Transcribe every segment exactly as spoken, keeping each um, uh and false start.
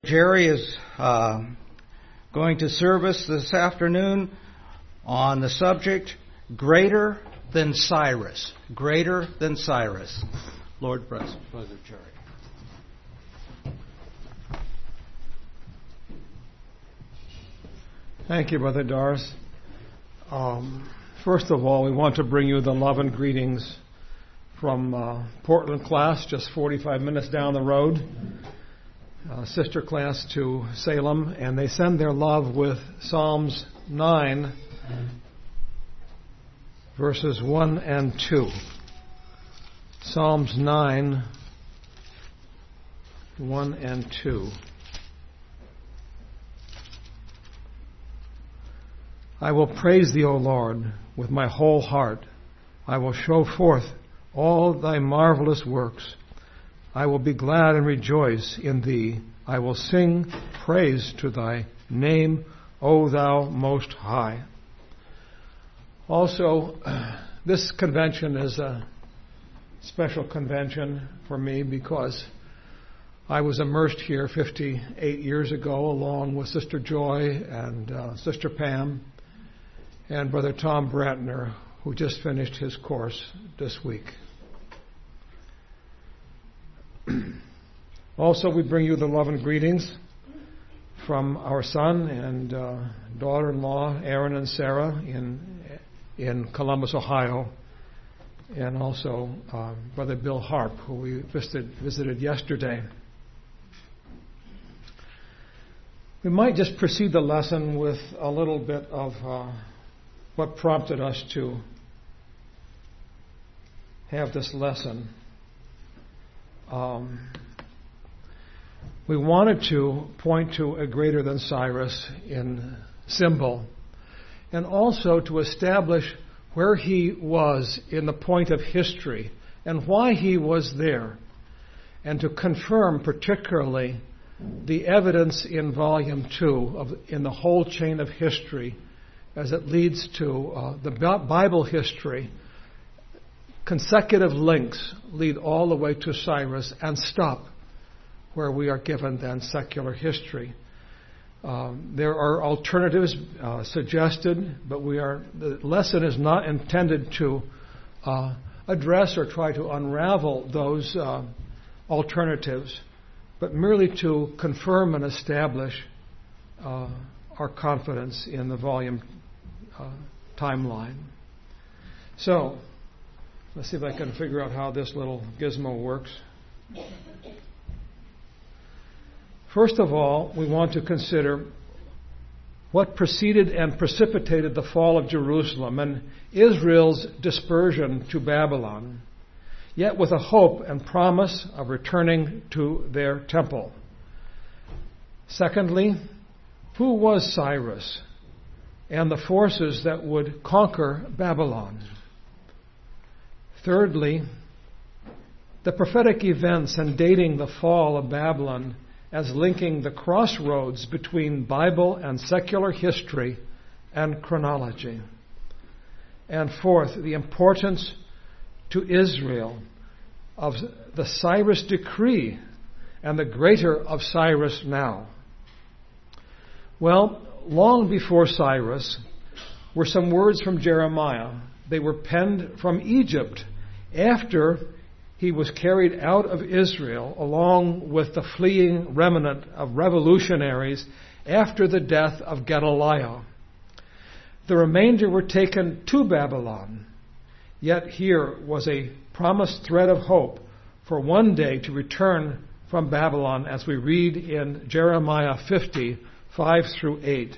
Jerry is uh, going to serve us this afternoon on the subject, Greater Than Cyrus. Greater Than Cyrus. Lord bless Brother Jerry. Thank you, Brother Doris. Um, first of all, we want to bring you the love and greetings from uh, Portland class, just forty-five minutes down the road. Uh, sister class to Salem, and they send their love with Psalms nine, verses one and two. Psalms nine, one and two. I will praise thee, O Lord, with my whole heart. I will show forth all thy marvelous works. I will be glad and rejoice in thee. I will sing praise to thy name, O thou most high. Also, this convention is a special convention for me because I was immersed here fifty-eight years ago along with Sister Joy and uh, Sister Pam and Brother Tom Brantner, who just finished his course this week. Also, we bring you the love and greetings from our son and uh, daughter-in-law, Aaron and Sarah, in in Columbus, Ohio, and also uh, Brother Bill Harp, who we visited, visited yesterday. We might just precede the lesson with a little bit of uh, what prompted us to have this lesson. Um, we wanted to point to a greater than Cyrus in symbol, and also to establish where he was in the point of history and why he was there, and to confirm particularly the evidence in volume two of in the whole chain of history as it leads to uh, the Bible history. Consecutive links lead all the way to Cyrus and stop where we are given then secular history. Um, there are alternatives uh, suggested, but we are the lesson is not intended to uh, address or try to unravel those uh, alternatives, but merely to confirm and establish uh, our confidence in the volume uh, timeline. So, let's see if I can figure out how this little gizmo works. First of all, we want to consider what preceded and precipitated the fall of Jerusalem and Israel's dispersion to Babylon, yet with a hope and promise of returning to their temple. Secondly, who was Cyrus and the forces that would conquer Babylon? Thirdly, the prophetic events and dating the fall of Babylon as linking the crossroads between Bible and secular history and chronology. And fourth, the importance to Israel of the Cyrus decree and the greater of Cyrus now. Well, long before Cyrus were some words from Jeremiah. They were penned from Egypt after he was carried out of Israel along with the fleeing remnant of revolutionaries after the death of Gedaliah. The remainder were taken to Babylon, yet here was a promised thread of hope for one day to return from Babylon, as we read in Jeremiah fifty, five through eight.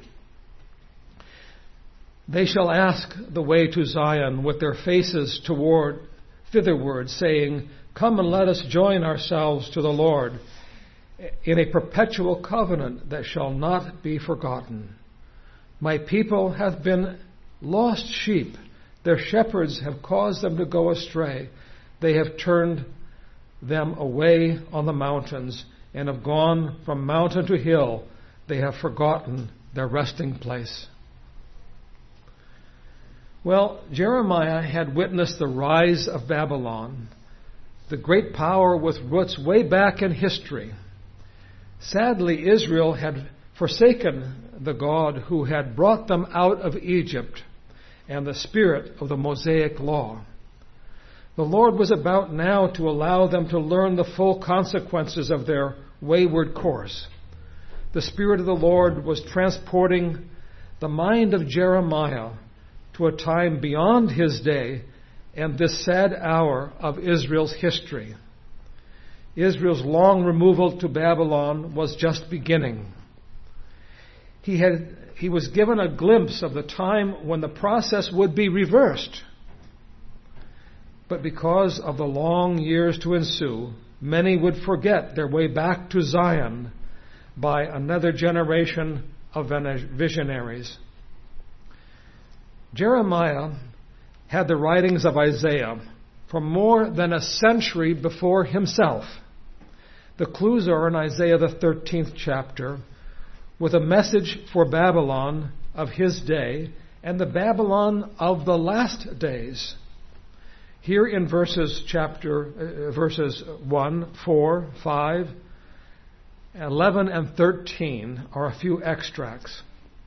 They shall ask the way to Zion with their faces toward thitherward, saying, Come and let us join ourselves to the Lord in a perpetual covenant that shall not be forgotten. My people hath been lost sheep. Their shepherds have caused them to go astray. They have turned them away on the mountains and have gone from mountain to hill. They have forgotten their resting place. Well, Jeremiah had witnessed the rise of Babylon, the great power with roots way back in history. Sadly, Israel had forsaken the God who had brought them out of Egypt and the spirit of the Mosaic law. The Lord was about now to allow them to learn the full consequences of their wayward course. The Spirit of the Lord was transporting the mind of Jeremiah to a time beyond his day and this sad hour of Israel's history. Israel's long removal to Babylon was just beginning. He had, he was given a glimpse of the time when the process would be reversed. But because of the long years to ensue, many would forget their way back to Zion by another generation of visionaries. Jeremiah had the writings of Isaiah from more than a century before himself. The clues are in Isaiah the thirteenth chapter, with a message for Babylon of his day and the Babylon of the last days. Here in verses chapter uh, verses one, four, five, eleven, and thirteen are a few extracts.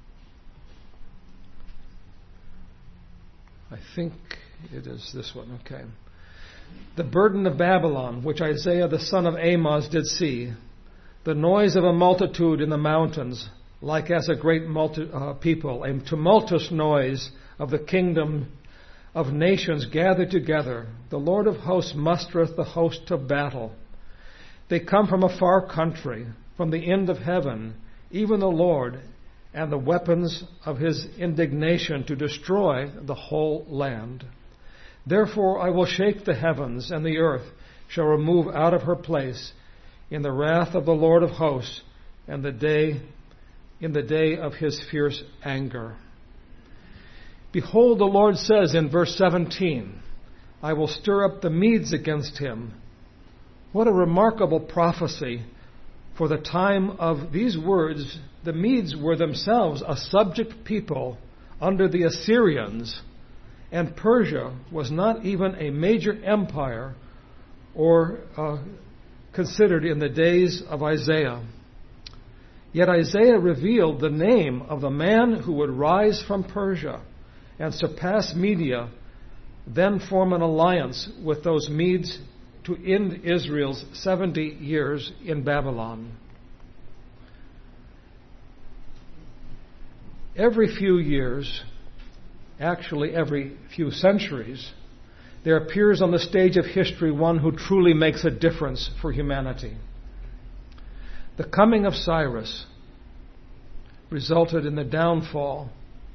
I think it is this one, okay. The burden of Babylon, which Isaiah the son of Amoz did see, the noise of a multitude in the mountains, like as a great multi- uh, people, a tumultuous noise of the kingdom of nations gathered together. The Lord of hosts mustereth the host of battle. They come from a far country, from the end of heaven, even the Lord, and the weapons of his indignation to destroy the whole land. Therefore I will shake the heavens, and the earth shall remove out of her place in the wrath of the Lord of hosts, and the day in the day of his fierce anger. Behold, the Lord says in verse seventeen, I will stir up the Medes against him. What a remarkable prophecy. For the time of these words, the Medes were themselves a subject people under the Assyrians, and Persia was not even a major empire or uh, considered in the days of Isaiah. Yet Isaiah revealed the name of the man who would rise from Persia and surpass Media, then form an alliance with those Medes to end Israel's seventy years in Babylon. Every few years, actually every few centuries, there appears on the stage of history one who truly makes a difference for humanity. The coming of Cyrus resulted in the downfall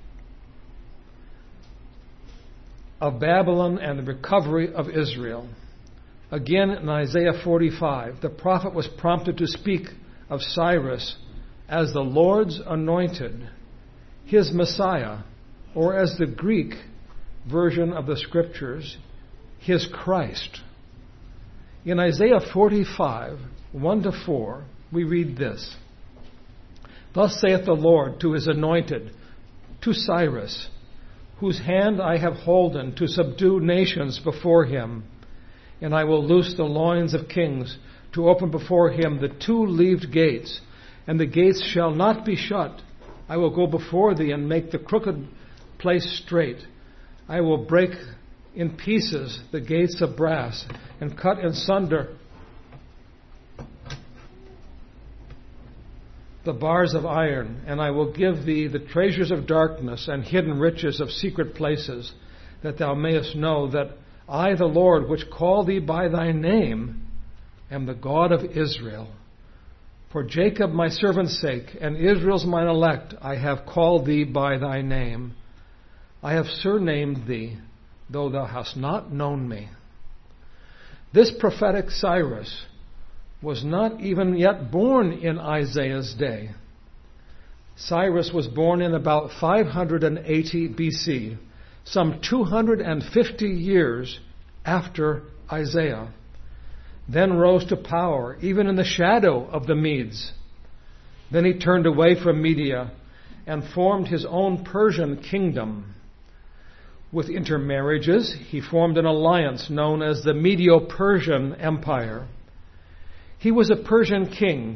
of Babylon and the recovery of Israel. Again, in Isaiah forty-five, the prophet was prompted to speak of Cyrus as the Lord's anointed, his Messiah, or as the Greek version of the Scriptures, his Christ. In Isaiah forty-five, one to four, we read this. Thus saith the Lord to his anointed, to Cyrus, whose hand I have holden to subdue nations before him. And I will loose the loins of kings, to open before him the two-leaved gates, and the gates shall not be shut. I will go before thee and make the crooked place straight. I will break in pieces the gates of brass, and cut in sunder the bars of iron, and I will give thee the treasures of darkness and hidden riches of secret places, that thou mayest know that I, the Lord, which call thee by thy name, am the God of Israel. For Jacob my servant's sake, and Israel's mine elect, I have called thee by thy name. I have surnamed thee, though thou hast not known me. This prophetic Cyrus was not even yet born in Isaiah's day. Cyrus was born in about five hundred eighty B C, some two hundred fifty years after Isaiah, then rose to power, even in the shadow of the Medes. Then he turned away from Media and formed his own Persian kingdom. With intermarriages, he formed an alliance known as the Medo-Persian Empire. He was a Persian king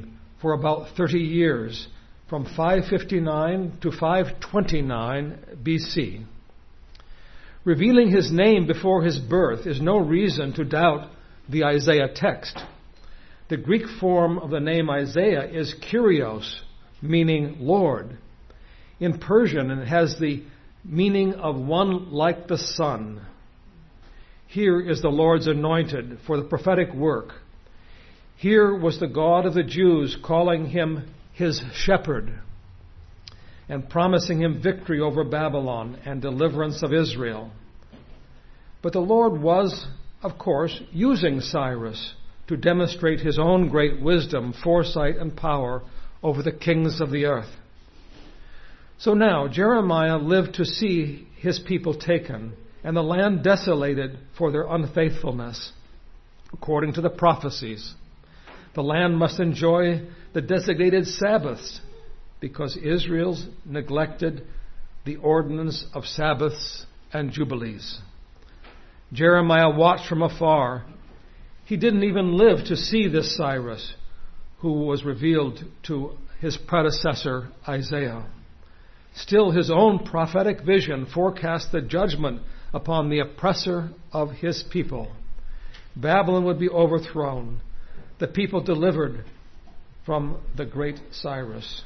for about thirty years, from five fifty-nine to five twenty-nine B C. Revealing his name before his birth is no reason to doubt the Isaiah text. The Greek form of the name Isaiah is Kyrios, meaning Lord. In Persian, it has the meaning of one like the sun. Here is the Lord's anointed for the prophetic work. Here was the God of the Jews calling him his shepherd and promising him victory over Babylon and deliverance of Israel. But the Lord was, of course, using Cyrus to demonstrate his own great wisdom, foresight, and power over the kings of the earth. So now Jeremiah lived to see his people taken and the land desolated for their unfaithfulness, according to the prophecies. The land must enjoy the designated Sabbaths because Israel's neglected the ordinance of Sabbaths and Jubilees. Jeremiah watched from afar. He didn't even live to see this Cyrus, who was revealed to his predecessor Isaiah. Still, his own prophetic vision forecast the judgment upon the oppressor of his people. Babylon would be overthrown, the people delivered from the great Cyrus.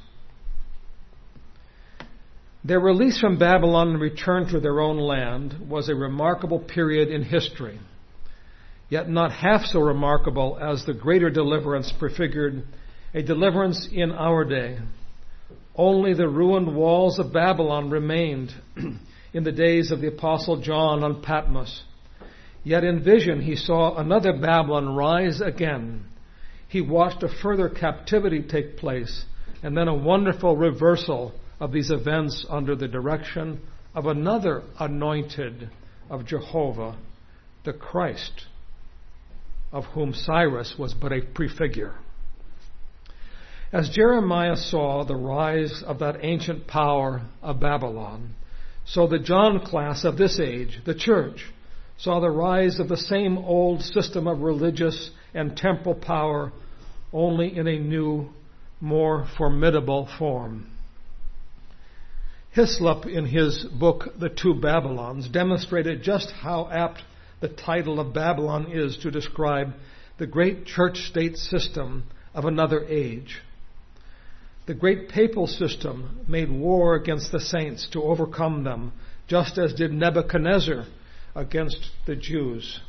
Their release from Babylon and return to their own land was a remarkable period in history, yet not half so remarkable as the greater deliverance prefigured a deliverance in our day. Only the ruined walls of Babylon remained in the days of the Apostle John on Patmos. Yet in vision he saw another Babylon rise again. He watched a further captivity take place, and then a wonderful reversal of these events under the direction of another anointed of Jehovah, the Christ, of whom Cyrus was but a prefigure. As Jeremiah saw the rise of that ancient power of Babylon, so the John class of this age, the church, saw the rise of the same old system of religious and temporal power, only in a new, more formidable form. Hislop, in his book, The Two Babylons, demonstrated just how apt the title of Babylon is to describe the great church-state system of another age. The great papal system made war against the saints to overcome them, just as did Nebuchadnezzar against the Jews.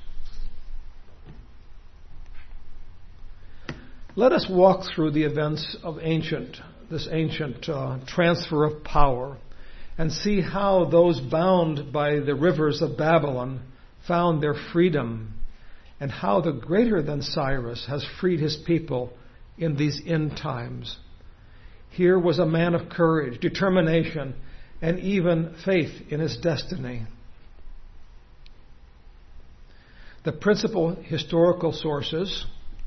Let us walk through the events of ancient, this ancient uh, transfer of power, and see how those bound by the rivers of Babylon found their freedom, and how the greater than Cyrus has freed his people in these end times. Here was a man of courage, determination, and even faith in his destiny. The principal historical sources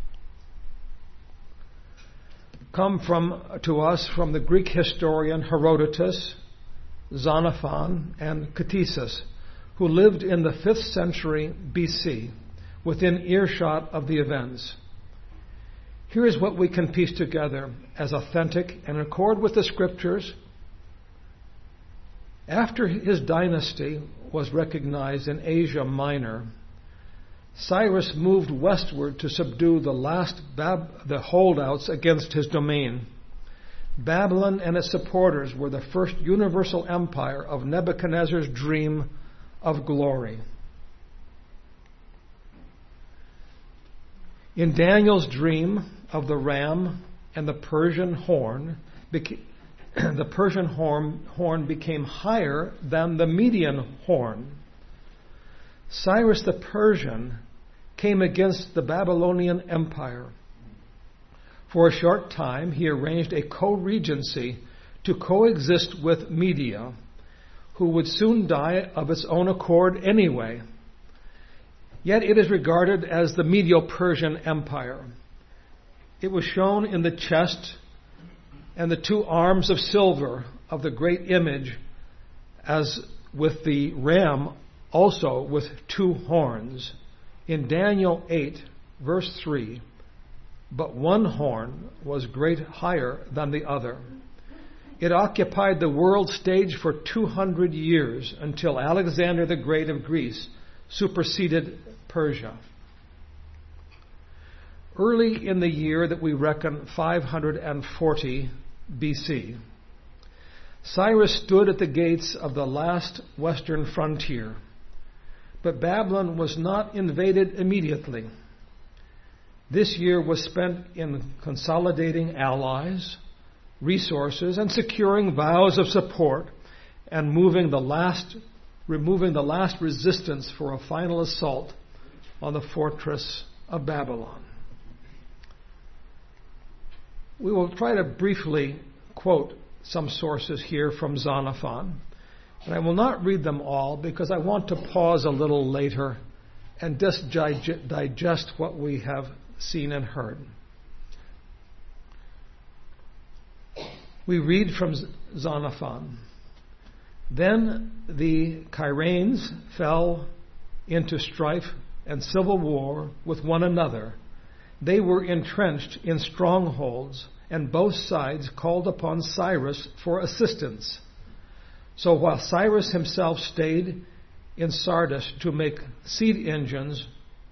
come from to us from the Greek historian Herodotus, Xenophon, and Ctesias, who lived in the fifth century B C, within earshot of the events. Here is what we can piece together as authentic and in accord with the Scriptures. After his dynasty was recognized in Asia Minor, Cyrus moved westward to subdue the last Bab- the holdouts against his domain. Babylon and its supporters were the first universal empire of Nebuchadnezzar's dream of glory. In Daniel's dream of the ram and the Persian horn, beca- the Persian horn, horn became higher than the Median horn. Cyrus the Persian came against the Babylonian Empire. For a short time, he arranged a co-regency to coexist with Media, who would soon die of its own accord anyway. Yet it is regarded as the Medo-Persian Empire. It was shown in the chest and the two arms of silver of the great image, as with the ram also with two horns. In Daniel eight, verse three, but one horn was great higher than the other. It occupied the world stage for two hundred years until Alexander the Great of Greece superseded Persia. Early in the year that we reckon five hundred forty B C, Cyrus stood at the gates of the last western frontier, but Babylon was not invaded immediately. This year was spent in consolidating allies, resources, and securing vows of support, and moving the last, removing the last resistance for a final assault on the fortress of Babylon. We will try to briefly quote some sources here from Xenophon, and I will not read them all because I want to pause a little later and just digest what we have seen and heard. We read from Xenophon. Then the Cyrenes fell into strife and civil war with one another. They were entrenched in strongholds, and both sides called upon Cyrus for assistance. So while Cyrus himself stayed in Sardis to make seed engines,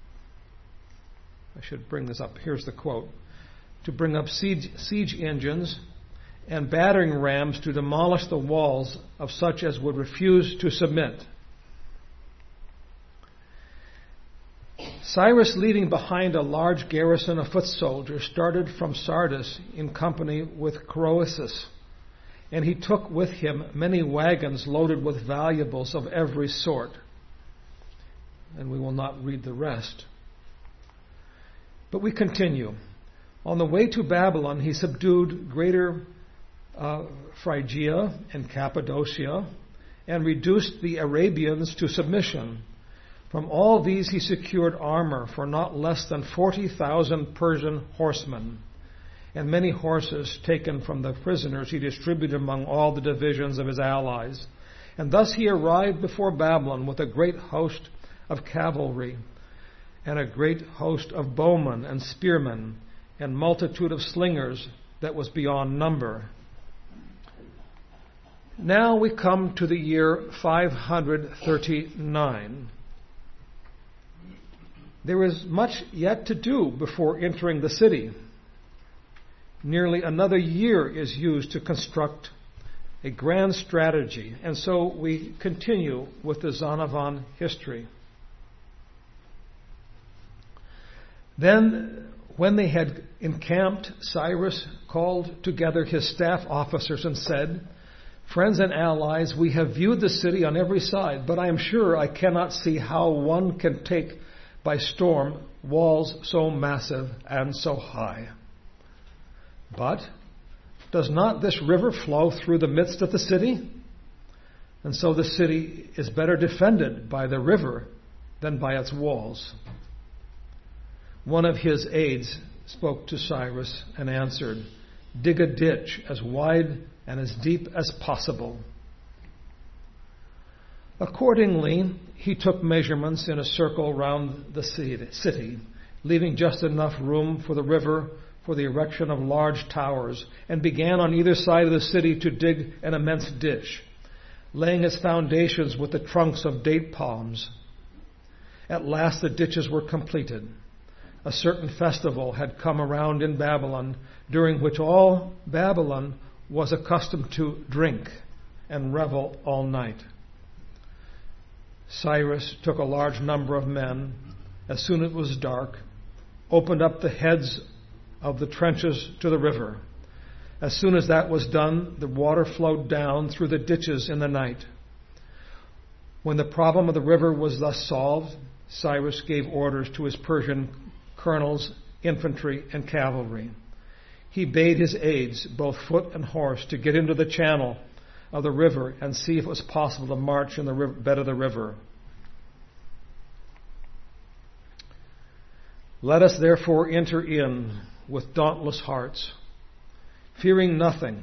I should bring this up, here's the quote, to bring up siege, siege engines and battering rams to demolish the walls of such as would refuse to submit. Cyrus, leaving behind a large garrison of foot soldiers, started from Sardis in company with Croesus, and he took with him many wagons loaded with valuables of every sort. And we will not read the rest. But we continue. On the way to Babylon, he subdued greater uh, Phrygia and Cappadocia, and reduced the Arabians to submission. From all these he secured armor for not less than forty thousand Persian horsemen, and many horses taken from the prisoners he distributed among all the divisions of his allies. And thus he arrived before Babylon with a great host of cavalry, and a great host of bowmen and spearmen, and multitude of slingers that was beyond number. Now we come to the year five hundred thirty-nine. There is much yet to do before entering the city. Nearly another year is used to construct a grand strategy, and so we continue with the Xenophon history. Then, when they had encamped, Cyrus called together his staff officers and said, "Friends and allies, we have viewed the city on every side, but I am sure I cannot see how one can take by storm walls so massive and so high. But does not this river flow through the midst of the city? And so the city is better defended by the river than by its walls." One of his aides spoke to Cyrus and answered, "Dig a ditch as wide and as deep as possible." Accordingly, he took measurements in a circle round the city, leaving just enough room for the river for the erection of large towers, and began on either side of the city to dig an immense ditch, laying its foundations with the trunks of date palms. At last the ditches were completed. A certain festival had come around in Babylon, during which all Babylon was accustomed to drink and revel all night. Cyrus took a large number of men, as soon as it was dark, opened up the heads of the trenches to the river. As soon as that was done, the water flowed down through the ditches in the night. When the problem of the river was thus solved, Cyrus gave orders to his Persian colonels, infantry, and cavalry. He bade his aides, both foot and horse, to get into the channel of the river and see if it was possible to march in the river, bed of the river. "Let us therefore enter in with dauntless hearts, fearing nothing."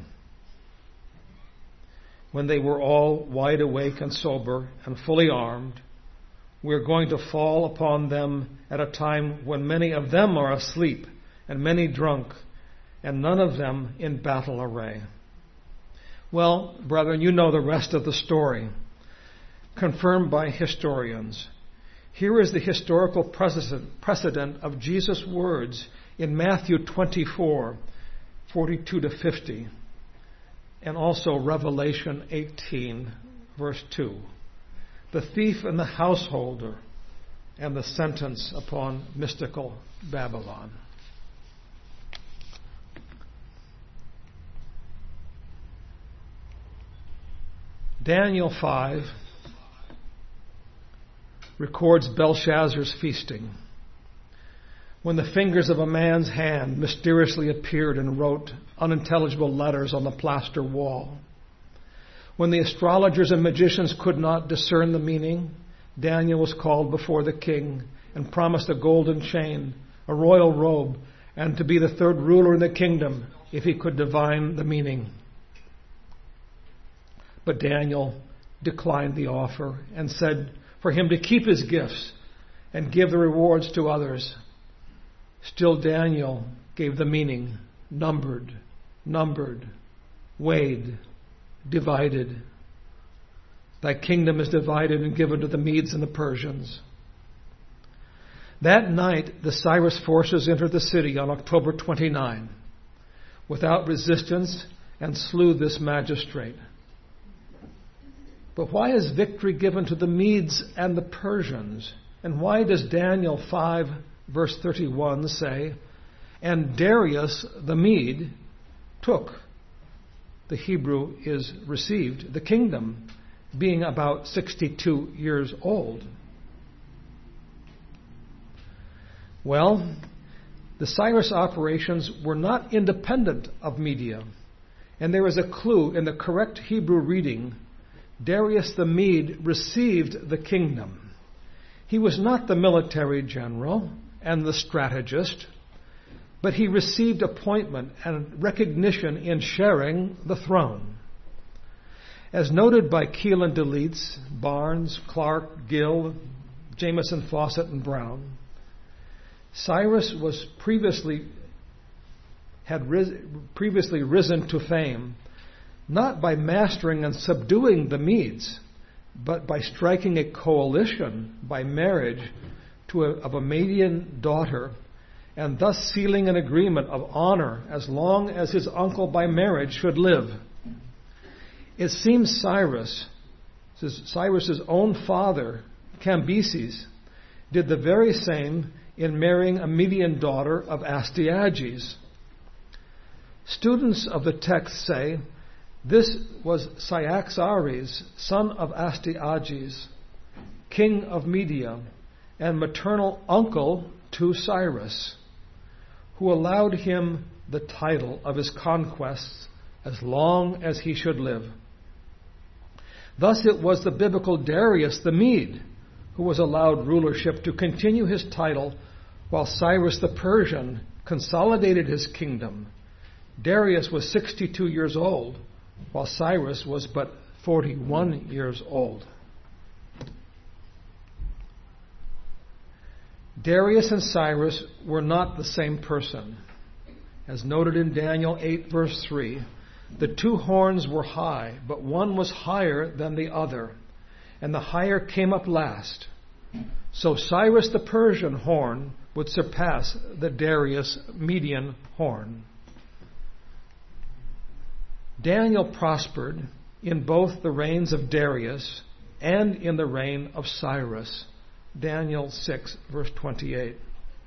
When they were all wide awake and sober and fully armed, "We are going to fall upon them at a time when many of them are asleep, and many drunk, and none of them in battle array. Well, brethren, you know the rest of the story, confirmed by historians. Here is the historical precedent of Jesus' words in Matthew twenty-four, forty-two to fifty, and also Revelation eighteen, verse two. The thief and the householder, and the sentence upon mystical Babylon. Daniel five records Belshazzar's feasting, when the fingers of a man's hand mysteriously appeared and wrote unintelligible letters on the plaster wall. When the astrologers and magicians could not discern the meaning, Daniel was called before the king and promised a golden chain, a royal robe, and to be the third ruler in the kingdom if he could divine the meaning. But Daniel declined the offer and said for him to keep his gifts and give the rewards to others. Still Daniel gave the meaning: numbered, numbered, weighed, divided. Thy kingdom is divided and given to the Medes and the Persians. That night, the Cyrus forces entered the city on October twenty-ninth without resistance and slew this magistrate. But why is victory given to the Medes and the Persians? And why does Daniel five, verse thirty-one say, and Darius the Mede took, the Hebrew is received, the kingdom, being about sixty-two years old? Well, the Cyrus operations were not independent of Media, and there is a clue in the correct Hebrew reading. Darius the Mede received the kingdom. He was not the military general and the strategist, but he received appointment and recognition in sharing the throne. As noted by Keelan Deletes, Barnes, Clark, Gill, Jameson, Fawcett, and Brown, Cyrus was previously had ris- previously risen to fame, not by mastering and subduing the Medes, but by striking a coalition by marriage to a, of a Median daughter, and thus sealing an agreement of honor as long as his uncle by marriage should live. It seems Cyrus, Cyrus's own father, Cambyses, did the very same in marrying a Median daughter of Astyages. Students of the text say this was Cyaxares, son of Astyages, king of Media, and maternal uncle to Cyrus, who allowed him the title of his conquests as long as he should live. Thus it was the biblical Darius the Mede who was allowed rulership to continue his title, while Cyrus the Persian consolidated his kingdom. Darius was sixty-two years old, while Cyrus was but forty-one years old. Darius and Cyrus were not the same person. As noted in Daniel eight, verse three, the two horns were high, but one was higher than the other, and the higher came up last. So Cyrus the Persian horn would surpass the Darius Median horn. Daniel prospered in both the reigns of Darius and in the reign of Cyrus. Daniel six, verse twenty-eight.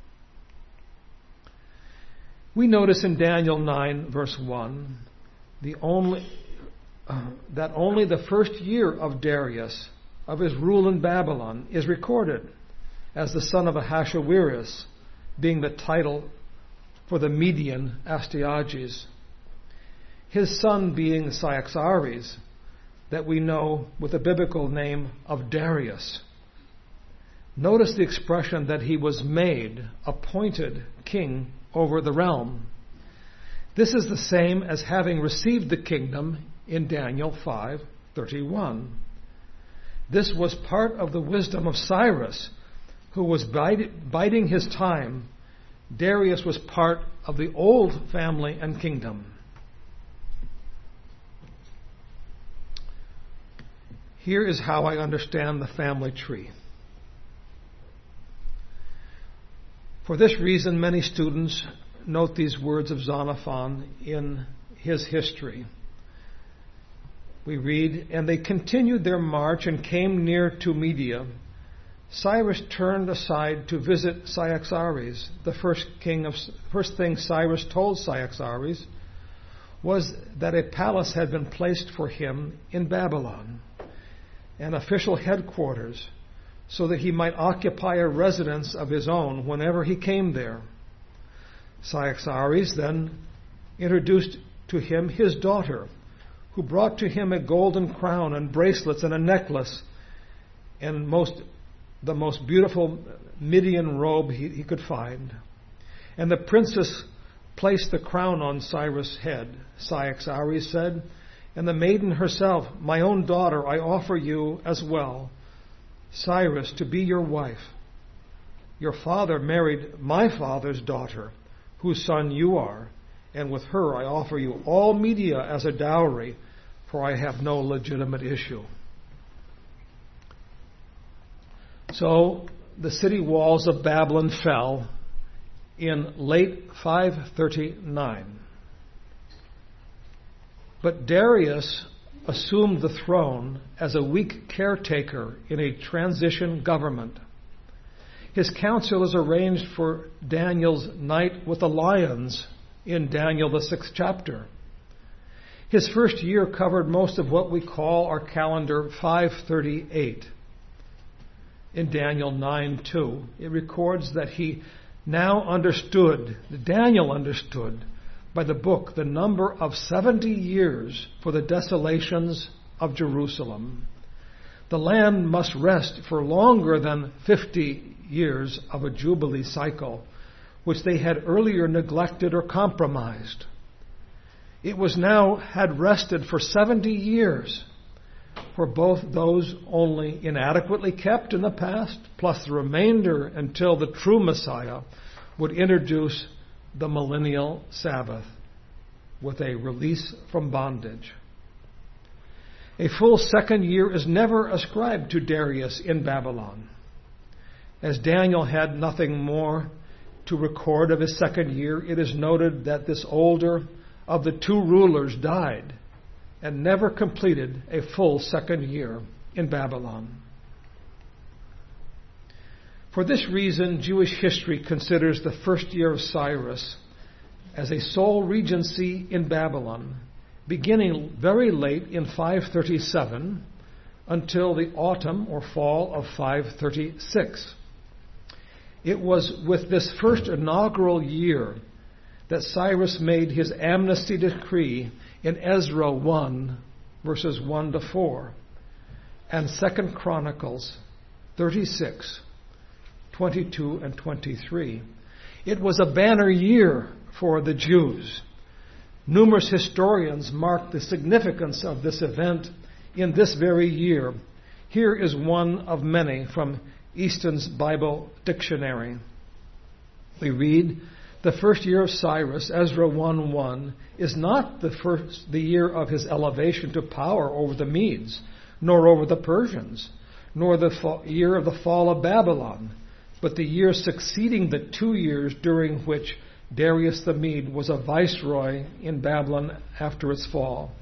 We notice in Daniel nine, verse one, the only, uh, that only the first year of Darius, of his rule in Babylon, is recorded as the son of Ahasuerus, being the title for the Median Astyages. His son being Cyaxares, that we know with the biblical name of Darius. Notice the expression that he was made, appointed king over the realm. This is the same as having received the kingdom in Daniel five thirty-one. This was part of the wisdom of Cyrus, who was biding his time Darius was part of the old family and kingdom. Here is how I understand the family tree. For this reason, many students note these words of Xenophon in his history. We read, "And they continued their march and came near to Media. Cyrus turned aside to visit Cyaxares. The first king of first thing Cyrus told Cyaxares was that a palace had been placed for him in Babylon, an official headquarters, so that he might occupy a residence of his own whenever he came there. Cyaxares then introduced to him his daughter, who brought to him a golden crown and bracelets and a necklace and most the most beautiful Midian robe he, he could find. And the princess placed the crown on Cyrus' head. Cyaxares said, and the maiden herself, my own daughter, I offer you as well, Cyrus, to be your wife. Your father married my father's daughter, whose son you are, and with her I offer you all Media as a dowry, for I have no legitimate issue." So the city walls of Babylon fell in late five thirty-nine. But Darius assumed the throne as a weak caretaker in a transition government. His counselors arranged for Daniel's night with the lions in Daniel the sixth chapter. His first year covered most of what we call our calendar five thirty-eight. In Daniel nine two, it records that he now understood, Daniel understood, by the book the number of seventy years for the desolations of Jerusalem. The land must rest for longer than fifty years of a jubilee cycle, which they had earlier neglected or compromised. It was now had rested for seventy years for both those only inadequately kept in the past, plus the remainder until the true Messiah would introduce the millennial Sabbath with a release from bondage. A full second year is never ascribed to Darius in Babylon. As Daniel had nothing more to record of his second year, it is noted that this older of the two rulers died and never completed a full second year in Babylon. For this reason, Jewish history considers the first year of Cyrus as a sole regency in Babylon, beginning very late in five thirty-seven until the autumn or fall of five thirty-six. It was with this first inaugural year that Cyrus made his amnesty decree in Ezra one, verses one to four, and Second Chronicles thirty-six, twenty-two and twenty-three. It was a banner year for the Jews. Numerous historians mark the significance of this event in this very year. Here is one of many from Easton's Bible Dictionary. We read, the first year of Cyrus, Ezra one one, is not the first the year of his elevation to power over the Medes, nor over the Persians, nor the fa- year of the fall of Babylon, but the year succeeding the two years during which Darius the Mede was a viceroy in Babylon after its fall.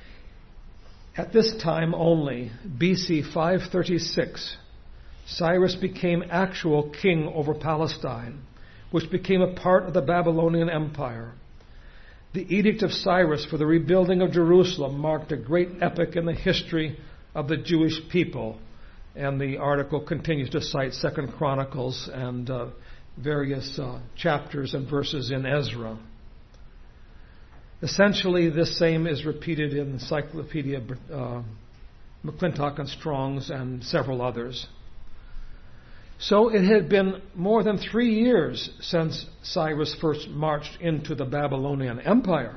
At this time only, B C five thirty-six, Cyrus became actual king over Palestine, which became a part of the Babylonian Empire. The Edict of Cyrus for the rebuilding of Jerusalem marked a great epoch in the history of the Jewish people. And the article continues to cite Second Chronicles and uh, various uh, chapters and verses in Ezra. Essentially, this same is repeated in Encyclopedia uh, McClintock and Strong's and several others. So it had been more than three years since Cyrus first marched into the Babylonian Empire.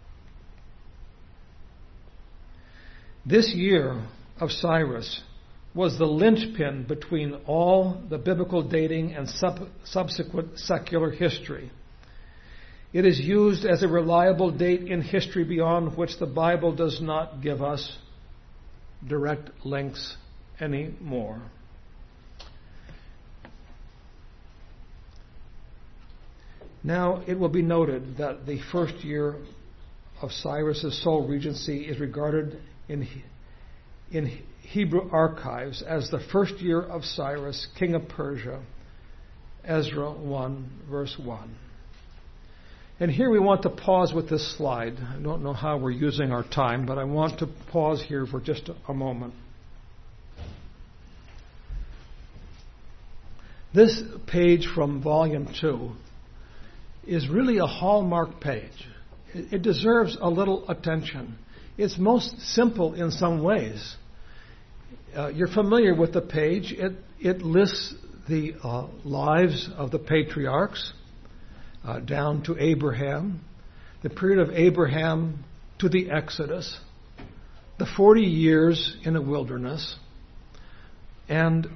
This year of Cyrus was the linchpin between all the biblical dating and sub- subsequent secular history. It is used as a reliable date in history beyond which the Bible does not give us direct links anymore. Now, it will be noted that the first year of Cyrus's sole regency is regarded in, in Hebrew archives as the first year of Cyrus, king of Persia, Ezra one, verse one. And here we want to pause with this slide. I don't know how we're using our time, but I want to pause here for just a moment. This page from volume two is really a hallmark page. It deserves a little attention. It's most simple in some ways. Uh, you're familiar with the page. It, it lists the uh, lives of the patriarchs uh, down to Abraham, the period of Abraham to the Exodus, the forty years in the wilderness, and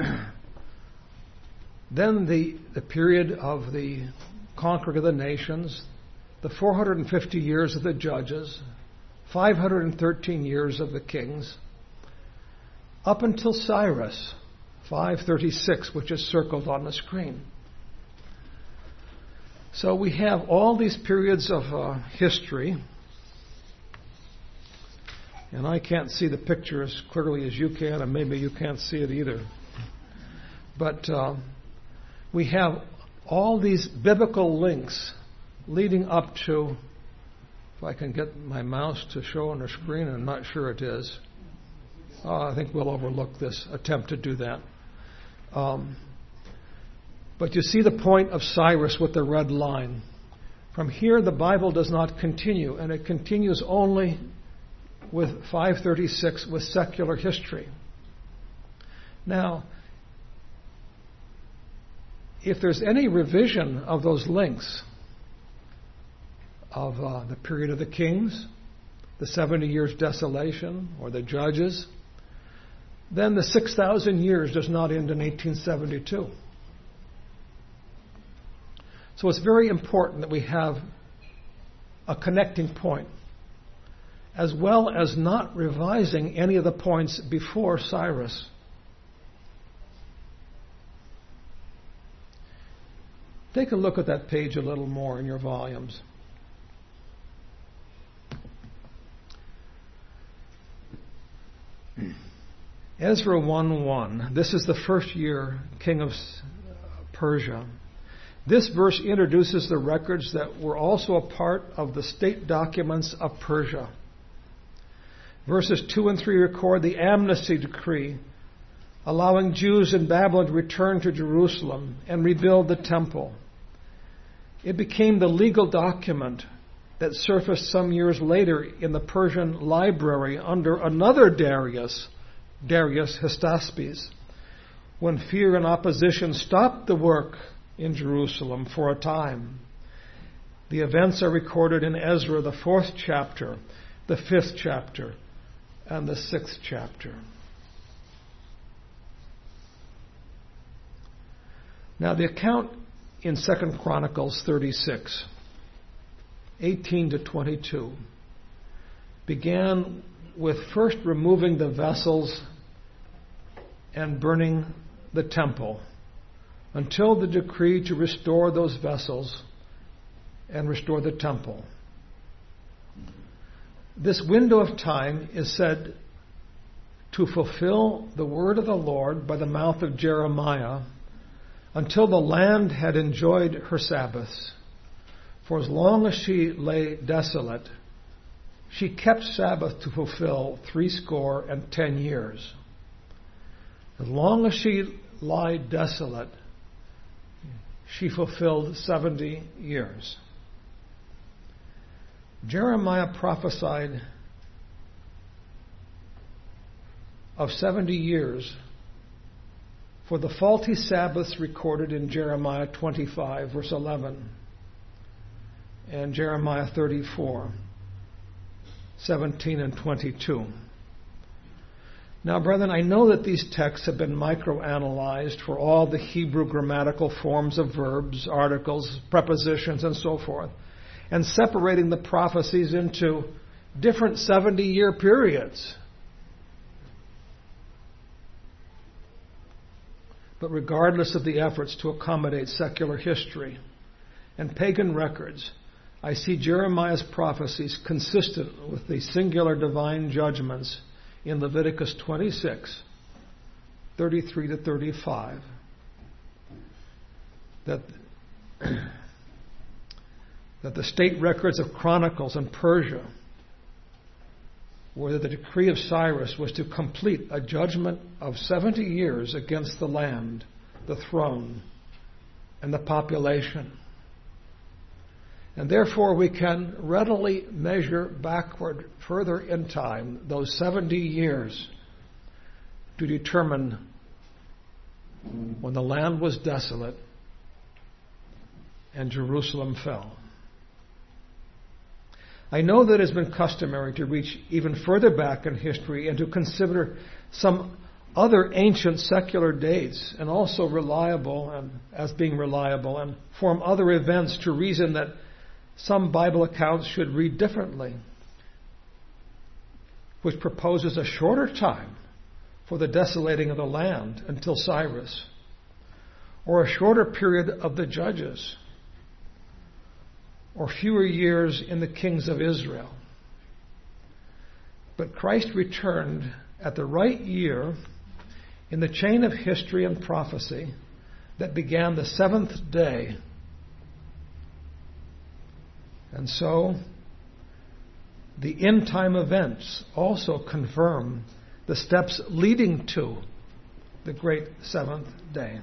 then the, the period of the conquering of the nations, the four hundred fifty years of the judges, five hundred thirteen years of the kings, up until Cyrus, five thirty-six, which is circled on the screen. So we have all these periods of uh, history, and I can't see the picture as clearly as you can, and maybe you can't see it either. But uh, we have all these biblical links leading up to, if I can get my mouse to show on the screen, I'm not sure it is. Uh, I think we'll overlook this attempt to do that. Um, but you see the point of Cyrus with the red line. From here, the Bible does not continue, and it continues only with five thirty-six with secular history. Now, if there's any revision of those links of uh, the period of the kings, the seventy years desolation, or the judges, then the six thousand years does not end in eighteen seventy-two. So it's very important that we have a connecting point, as well as not revising any of the points before Cyrus. Take a look at that page a little more in your volumes. Ezra one one. This is the first year king of Persia. This verse introduces the records that were also a part of the state documents of Persia. Verses two and three record the amnesty decree, allowing Jews in Babylon to return to Jerusalem and rebuild the temple. It became the legal document that surfaced some years later in the Persian library under another Darius, Darius Hystaspes, when fear and opposition stopped the work in Jerusalem for a time. The events are recorded in Ezra, the fourth chapter, the fifth chapter, and the sixth chapter. Now, the account in Second Chronicles thirty-six, eighteen to twenty-two, began with first removing the vessels and burning the temple until the decree to restore those vessels and restore the temple. This window of time is said to fulfill the word of the Lord by the mouth of Jeremiah until the land had enjoyed her Sabbaths. For as long as she lay desolate, she kept Sabbath to fulfill threescore and ten years. As long as she lay desolate, she fulfilled seventy years. Jeremiah prophesied of seventy years for the faulty Sabbaths recorded in Jeremiah twenty-five, verse eleven, and Jeremiah thirty-four, seventeen and twenty-two. Now, brethren, I know that these texts have been microanalyzed for all the Hebrew grammatical forms of verbs, articles, prepositions, and so forth, and separating the prophecies into different seventy-year periods. But regardless of the efforts to accommodate secular history and pagan records, I see Jeremiah's prophecies consistent with the singular divine judgments in Leviticus twenty-six, thirty-three to thirty-five, that, that the state records of Chronicles and Persia were that the decree of Cyrus was to complete a judgment of seventy years against the land, the throne, and the population. And therefore we can readily measure backward further in time those seventy years to determine when the land was desolate and Jerusalem fell. I know that it has been customary to reach even further back in history and to consider some other ancient secular dates and also reliable and as being reliable and form other events to reason that some Bible accounts should read differently, which proposes a shorter time for the desolating of the land until Cyrus, or a shorter period of the judges, or fewer years in the kings of Israel. But Christ returned at the right year in the chain of history and prophecy that began the seventh day. And so, the end time events also confirm the steps leading to the great seventh day.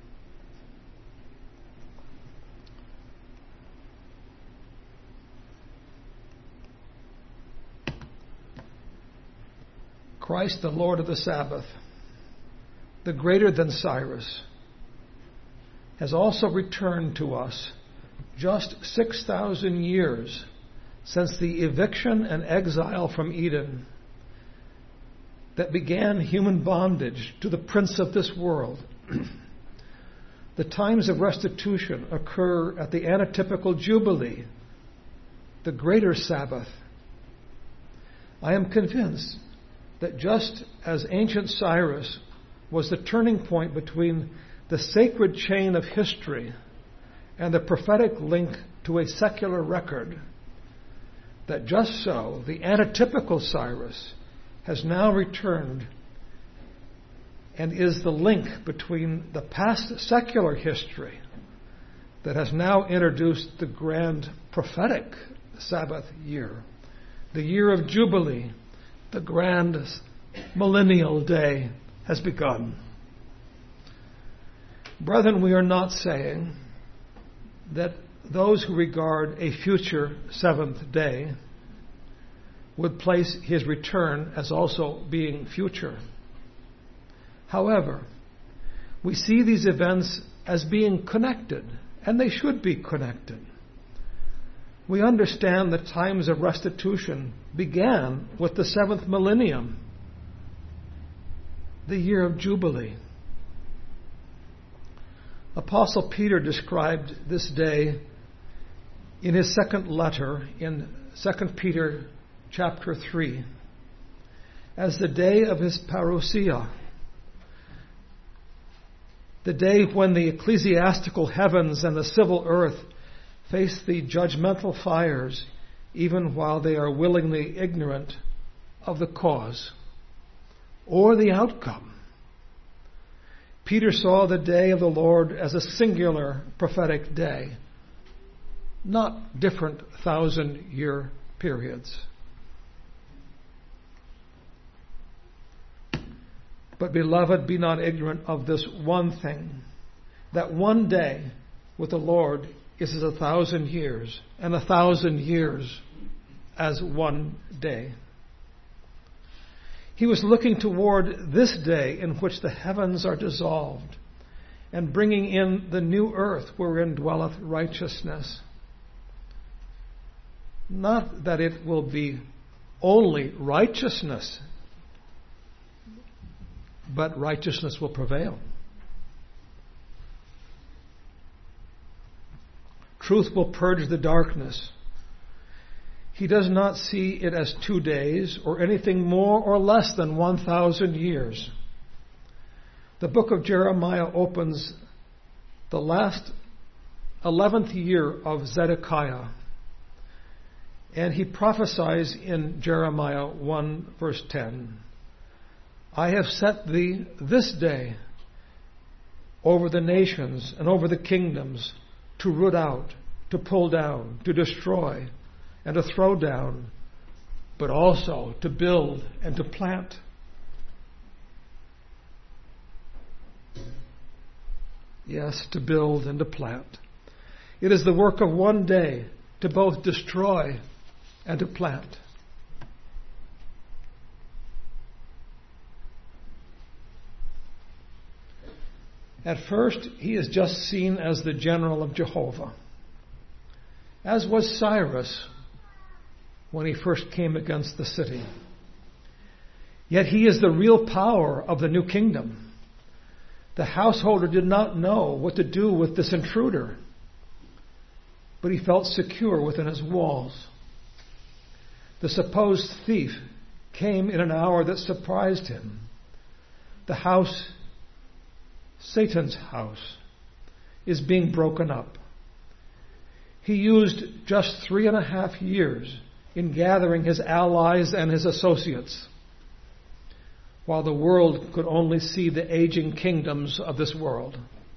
Christ, the Lord of the Sabbath, the greater than Cyrus, has also returned to us just six thousand years since the eviction and exile from Eden that began human bondage to the prince of this world. The times of restitution occur at the antitypical Jubilee, the greater Sabbath. I am convinced that just as ancient Cyrus was the turning point between the sacred chain of history and the prophetic link to a secular record, that just so the antitypical Cyrus has now returned and is the link between the past secular history that has now introduced the grand prophetic Sabbath year, the year of Jubilee, the grand millennial day has begun. Brethren, we are not saying that those who regard a future seventh day would place his return as also being future. However, we see these events as being connected, and they should be connected. We understand that times of restitution began with the seventh millennium, the year of Jubilee. Apostle Peter described this day in his second letter in Second Peter chapter three as the day of his parousia, the day when the ecclesiastical heavens and the civil earth face the judgmental fires even while they are willingly ignorant of the cause or the outcome. Peter saw the day of the Lord as a singular prophetic day, not different thousand-year periods. But, beloved, be not ignorant of this one thing, that one day with the Lord is as a thousand years, and a thousand years as one day. He was looking toward this day in which the heavens are dissolved and bringing in the new earth wherein dwelleth righteousness. Not that it will be only righteousness but righteousness will prevail. Truth will purge the darkness. He does not see it as two days or anything more or less than one thousand years. The book of Jeremiah opens the last eleventh year of Zedekiah, and he prophesies in Jeremiah one verse ten, I have set thee this day over the nations and over the kingdoms to root out, to pull down, to destroy, and to throw down, but also to build and to plant. Yes, to build and to plant. It is the work of one day to both destroy and to plant. At first, he is just seen as the general of Jehovah, as was Cyrus when he first came against the city. Yet he is the real power of the new kingdom. The householder did not know what to do with this intruder, but he felt secure within his walls. The supposed thief came in an hour that surprised him. The house, Satan's house, is being broken up. He used just three and a half years in gathering his allies and his associates, while the world could only see the aging kingdoms of this world.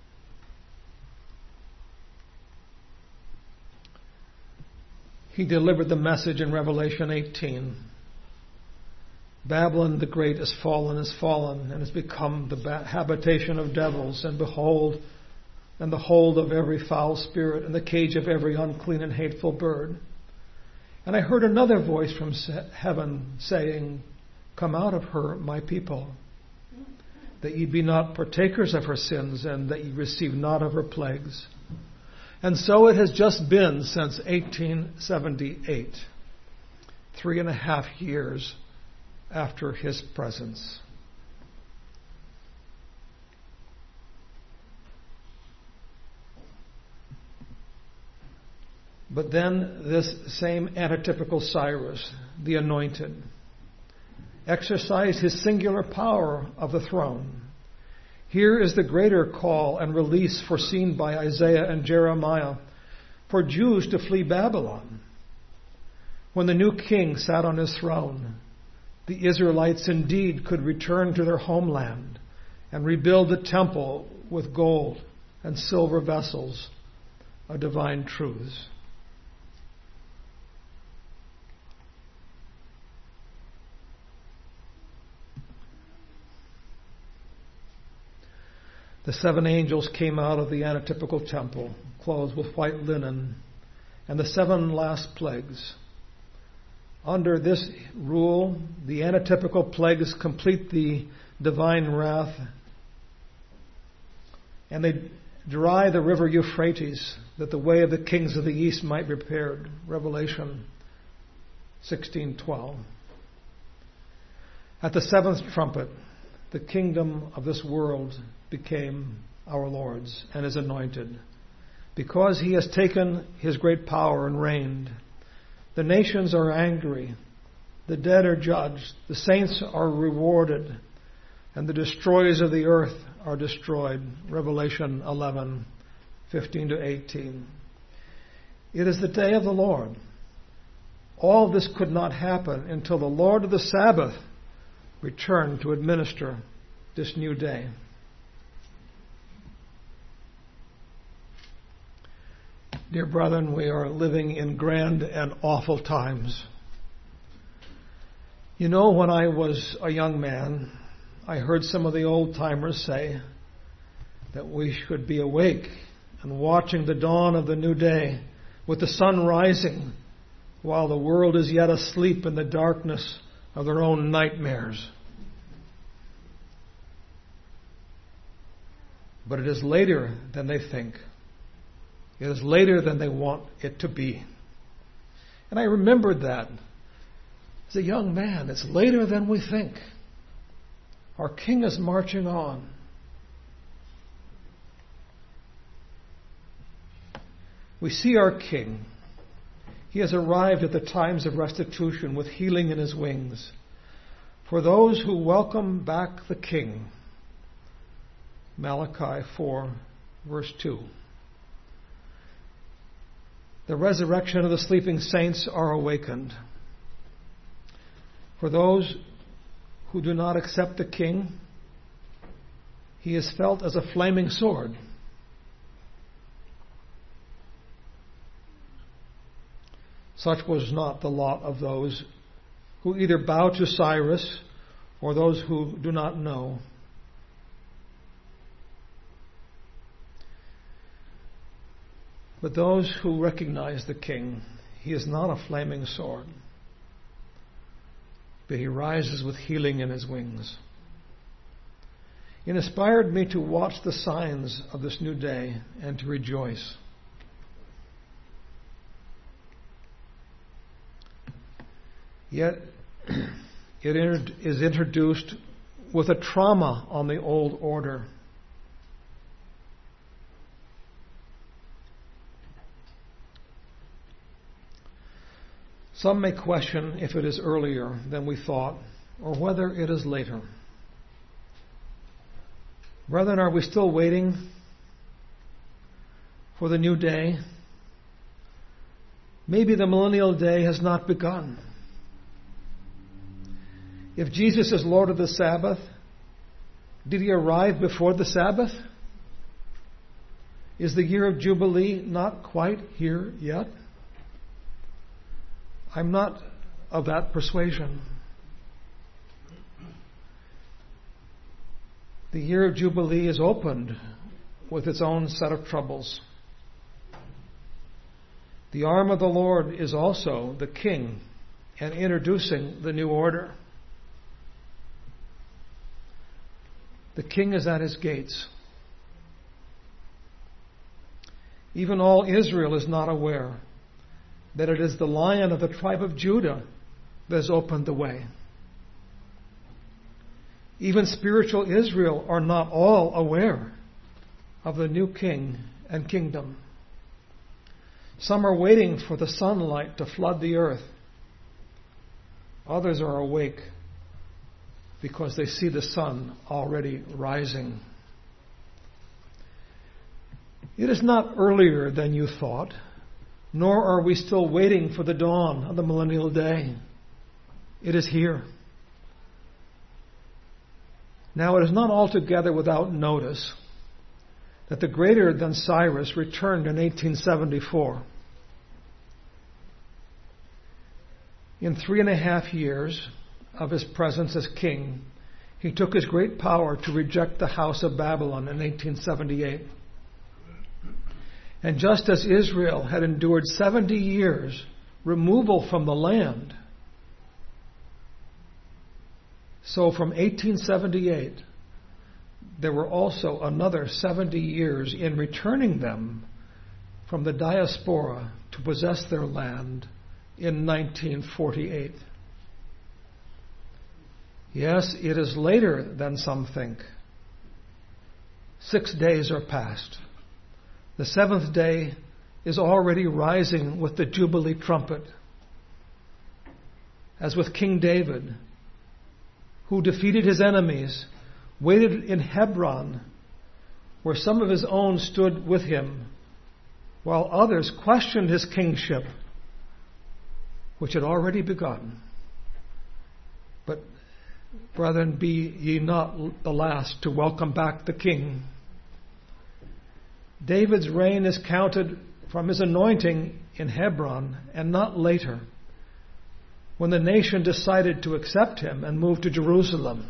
He delivered the message in Revelation eighteen. Babylon the Great is fallen, is fallen, and has become the habitation of devils, and behold, and the hold of every foul spirit, and the cage of every unclean and hateful bird. And I heard another voice from heaven saying, Come out of her, my people, that ye be not partakers of her sins, and that ye receive not of her plagues. And so it has just been since eighteen seventy-eight, three and a half years after his presence. But then this same antitypical Cyrus, the anointed, exercised his singular power of the throne. Here is the greater call and release foreseen by Isaiah and Jeremiah for Jews to flee Babylon. When the new king sat on his throne, the Israelites indeed could return to their homeland and rebuild the temple with gold and silver vessels of divine truths. The seven angels came out of the antitypical temple, clothed with white linen, and the seven last plagues. Under this rule, the antitypical plagues complete the divine wrath, and they dry the river Euphrates, that the way of the kings of the east might be repaired. Revelation sixteen twelve. At the seventh trumpet, the kingdom of this world became our Lord's and is anointed, because he has taken his great power and reigned. The nations are angry, the dead are judged, the saints are rewarded, and the destroyers of the earth are destroyed. Revelation eleven fifteen to eighteen. It is the day of the Lord. All this could not happen until the Lord of the Sabbath returned to administer this new day. Dear brethren, we are living in grand and awful times. You know, when I was a young man, I heard some of the old-timers say that we should be awake and watching the dawn of the new day with the sun rising while the world is yet asleep in the darkness of their own nightmares. But it is later than they think. It is later than they want it to be. And I remembered that as a young man. It's later than we think. Our King is marching on. We see our King. He has arrived at the times of restitution with healing in his wings. For those who welcome back the King. Malachi four, verse two. The resurrection of the sleeping saints are awakened. For those who do not accept the King, he is felt as a flaming sword. Such was not the lot of those who either bow to Cyrus or those who do not know. But those who recognize the King, he is not a flaming sword, but he rises with healing in his wings. It inspired me to watch the signs of this new day and to rejoice. Yet it is introduced with a trauma on the old order. Some may question if it is earlier than we thought, or whether it is later. Brethren, are we still waiting for the new day? Maybe the millennial day has not begun. If Jesus is Lord of the Sabbath, did he arrive before the Sabbath? Is the year of Jubilee not quite here yet? I'm not of that persuasion. The year of Jubilee is opened with its own set of troubles. The arm of the Lord is also the King and introducing the new order. The King is at his gates. Even all Israel is not aware that it is the Lion of the tribe of Judah that has opened the way. Even spiritual Israel are not all aware of the new King and kingdom. Some are waiting for the sunlight to flood the earth. Others are awake because they see the sun already rising. It is not earlier than you thought, nor are we still waiting for the dawn of the millennial day. It is here. Now, it is not altogether without notice that the greater than Cyrus returned in eighteen seventy-four. In three and a half years of his presence as king, he took his great power to reject the house of Babylon in eighteen seventy-eight. And just as Israel had endured seventy years removal from the land, so from eighteen seventy-eight, there were also another seventy years in returning them from the diaspora to possess their land in nineteen forty-eight. Yes, it is later than some think. Six days are past. The seventh day is already rising with the Jubilee trumpet. As with King David, who defeated his enemies, waited in Hebron, where some of his own stood with him, while others questioned his kingship, which had already begun. But, brethren, be ye not the last to welcome back the King. David's reign is counted from his anointing in Hebron and not later, when the nation decided to accept him and move to Jerusalem.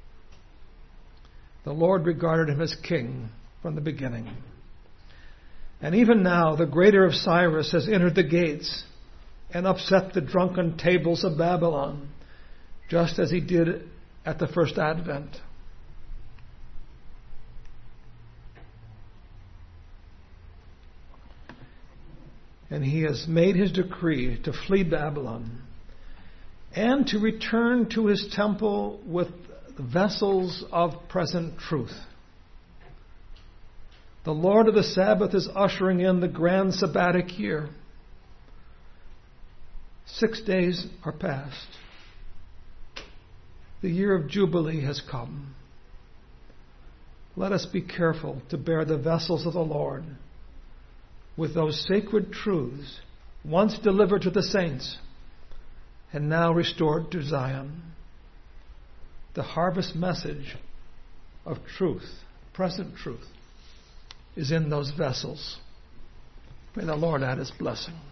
The Lord regarded him as king from the beginning. And even now, the greater of Cyrus has entered the gates and upset the drunken tables of Babylon, just as he did at the first advent. And he has made his decree to flee Babylon and to return to his temple with vessels of present truth. The Lord of the Sabbath is ushering in the grand sabbatic year. Six days are past. The year of Jubilee has come. Let us be careful to bear the vessels of the Lord with those sacred truths once delivered to the saints and now restored to Zion. The harvest message of truth, present truth, is in those vessels. May the Lord add His blessing.